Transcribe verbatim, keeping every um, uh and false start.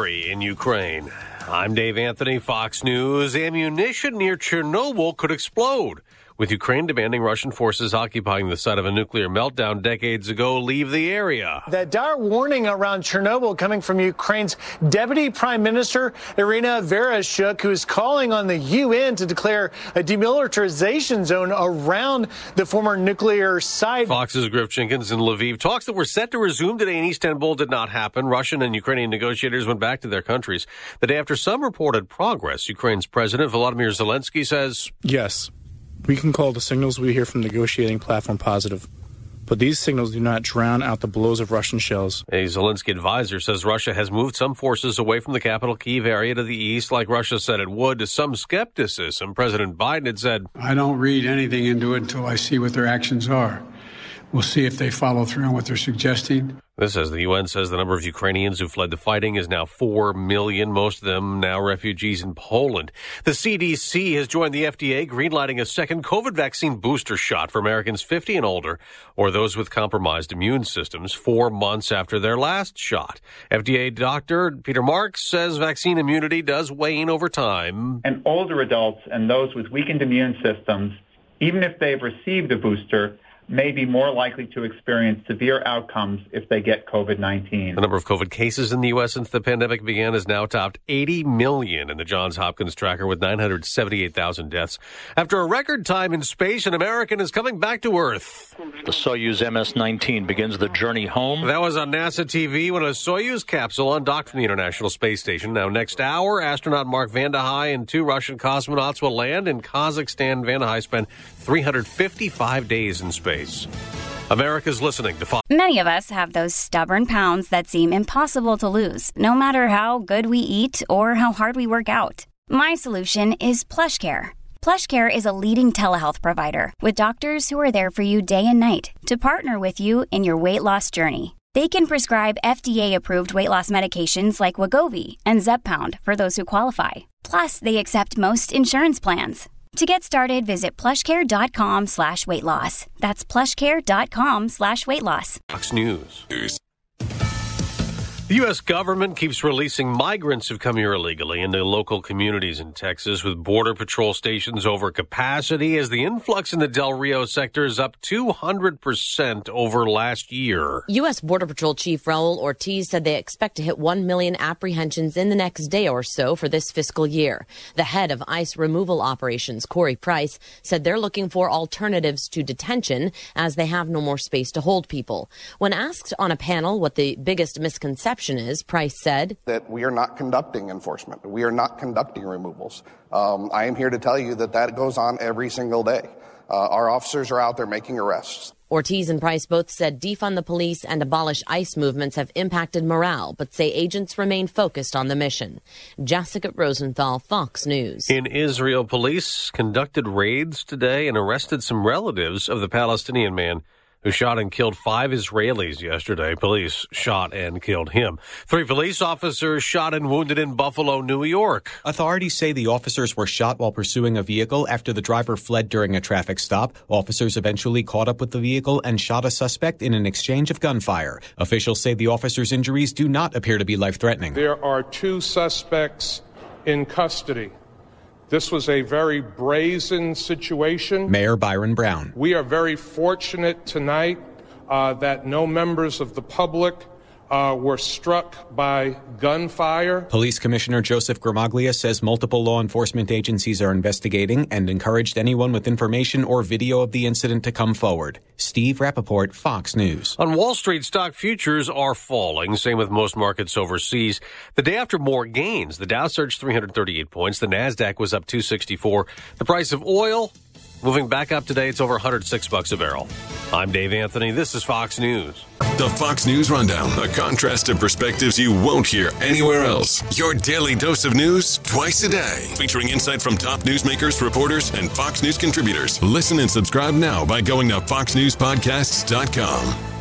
fury in Ukraine. I'm Dave Anthony, Fox News. Ammunition near Chernobyl could explode, with Ukraine demanding Russian forces occupying the site of a nuclear meltdown decades ago leave the area. The dire warning around Chernobyl coming from Ukraine's Deputy Prime Minister Irina Vereshchuk, who is calling on the U N to declare a demilitarization zone around the former nuclear site. Fox's Griff Jenkins in Lviv. Talks that were set to resume today in Istanbul did not happen. Russian and Ukrainian negotiators went back to their countries. The day after some reported progress, Ukraine's President Volodymyr Zelensky says, yes, we can call the signals we hear from the negotiating platform positive, but these signals do not drown out the blows of Russian shells. A Zelensky advisor says Russia has moved some forces away from the capital Kyiv area to the east, like Russia said it would, to some skepticism. President Biden had said, I don't read anything into it until I see what their actions are. We'll see if they follow through on what they're suggesting. This as the U N says the number of Ukrainians who fled the fighting is now four million, most of them now refugees in Poland. The C D C has joined the F D A, greenlighting a second COVID vaccine booster shot for Americans fifty and older or those with compromised immune systems four months after their last shot. F D A Doctor Peter Marks says vaccine immunity does wane over time. And older adults and those with weakened immune systems, even if they've received a booster, may be more likely to experience severe outcomes if they get COVID nineteen. The number of COVID cases in the U S since the pandemic began has now topped eighty million in the Johns Hopkins tracker, with nine hundred seventy-eight thousand deaths. After a record time in space, an American is coming back to Earth. The Soyuz M S nineteen begins the journey home. That was on NASA T V when a Soyuz capsule undocked from the International Space Station. Now, next hour, astronaut Mark Vande Hei and two Russian cosmonauts will land in Kazakhstan. Vande Hei spent three hundred fifty-five days in space. America's listening to Fox. Many of us have those stubborn pounds that seem impossible to lose, no matter how good we eat or how hard we work out. My solution is PlushCare. PlushCare is a leading telehealth provider with doctors who are there for you day and night to partner with you in your weight loss journey. They can prescribe F D A-approved weight loss medications like Wegovy and Zepbound for those who qualify. Plus, they accept most insurance plans. To get started, visit plushcare.com slash weight loss. That's plushcare.com slash weight loss. Fox News. The U S government keeps releasing migrants who've come here illegally into local communities in Texas, with Border Patrol stations over capacity as the influx in the Del Rio sector is up two hundred percent over last year. U S. Border Patrol Chief Raul Ortiz said they expect to hit one million apprehensions in the next day or so for this fiscal year. The head of ICE removal operations, Corey Price, said they're looking for alternatives to detention as they have no more space to hold people. When asked on a panel what the biggest misconception is, Price said that we are not conducting enforcement. We are not conducting removals. Um, I am here to tell you that that goes on every single day. Uh, our officers are out there making arrests. Ortiz and Price both said defund the police and abolish ICE movements have impacted morale, but say agents remain focused on the mission. Jessica Rosenthal, Fox News. In Israel, police conducted raids today and arrested some relatives of the Palestinian man who shot and killed five Israelis yesterday. Police shot and killed him. Three police officers shot and wounded in Buffalo, New York. Authorities say the officers were shot while pursuing a vehicle after the driver fled during a traffic stop. Officers eventually caught up with the vehicle and shot a suspect in an exchange of gunfire. Officials say the officers' injuries do not appear to be life-threatening. There are two suspects in custody. This was a very brazen situation. Mayor Byron Brown. We are very fortunate tonight uh, that no members of the public uh, were struck by gunfire. Police Commissioner Joseph Gramaglia says multiple law enforcement agencies are investigating and encouraged anyone with information or video of the incident to come forward. Steve Rappaport, Fox News. On Wall Street, stock futures are falling. Same with most markets overseas. The day after more gains, the Dow surged three hundred thirty-eight points. The Nasdaq was up two sixty-four. The price of oil moving back up today. It's over one hundred six bucks a barrel. I'm Dave Anthony. This is Fox News. The Fox News Rundown, a contrast of perspectives you won't hear anywhere else. Your daily dose of news twice a day, featuring insight from top newsmakers, reporters, and Fox News contributors. Listen and subscribe now by going to fox news podcasts dot com.